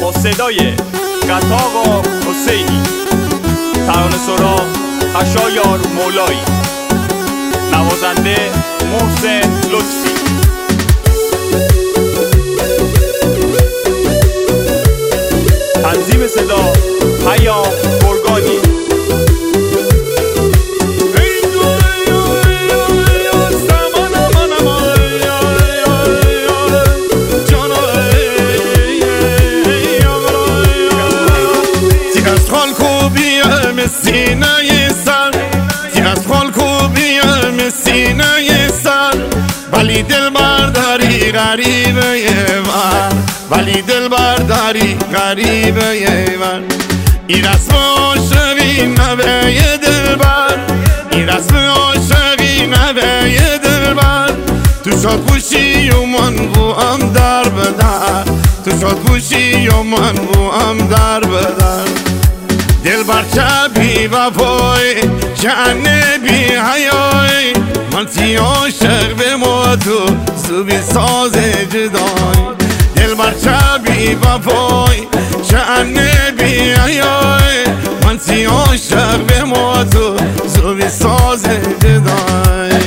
با صدای قطاق حسینی، ترانه سرا خشایار مولایی، نوازنده محسن لطفی. تنظیم صدا پیام گرگانی. سینه سر از خالکو بیام سینه سر، ولی دل برداری غریبه ور، ولی دل برداری غریبه ور. این رسم عاشقی نوه دلبر، این رسم عاشقی نوه دلبر. تو شاد بوشی و من بو هم در بدر، تو شاد بوشی و من بو هم در بدر. دل بر چبی و پای جنه بی حیای، من تی عاشق به ما تو زوبی ساز جدای. دل بر چبی و پای جنه بی حیای، من تی عاشق به ما تو زوبی ساز جدای.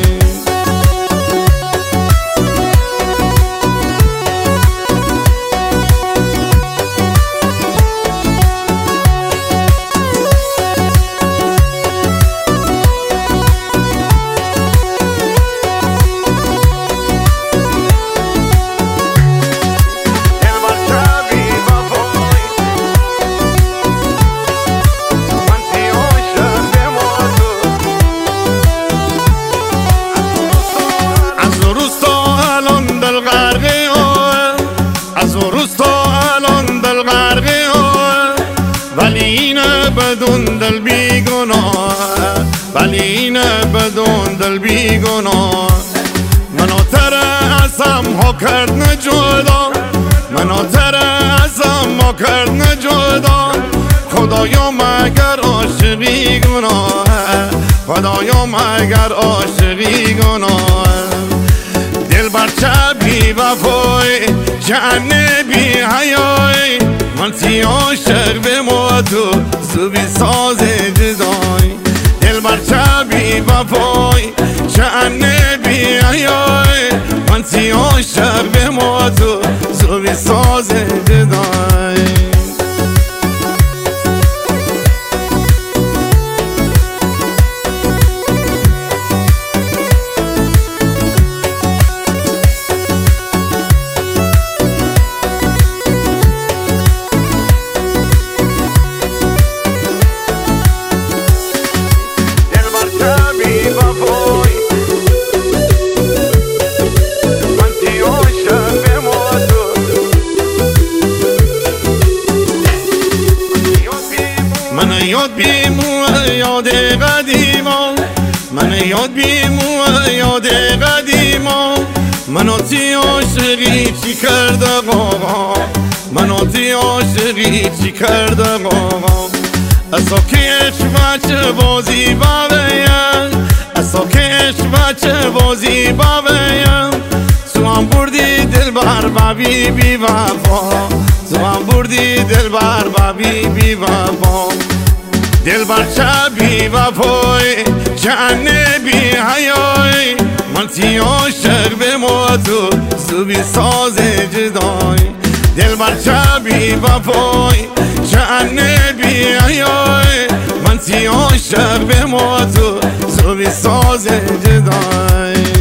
ولی اینه بدون دل بی گناه، ولی اینه بدون دل بی گناه. منو تره ازم ها کرد نجدا، منو تره ازم ها کرد نجدا. خدایا مگر عاشقی گناه، خدایا مگر عاشقی گناه. دل بر چبی وفای جنه بی حیای، من تی عاشق به ما تو زوبی ساز جدای. دل بر چبی وفای جنه بی حیای، من تی عاشق به ما تو زوبی ساز جدای. من یاد بیمو یاد قدیما، من یاد بیمو یاد قدیما. منو تی عاشقی چی کرده قاقا، منو تی عاشقی چی کرده قاقا. اسا کش بچه بازی باویم، اسا کش بچه بازی باویم. تو هم بردی دل بر بابی بی وفا، تو هم بردی دل بر بابی بی وفا. دل بر چبی و پای جنه بی حیای، من تی عاشق به ما تو زوبی ساز جدای. دل بر چبی و پای جنه بی حیای، من تی عاشق به ما تو زوبی ساز جدای.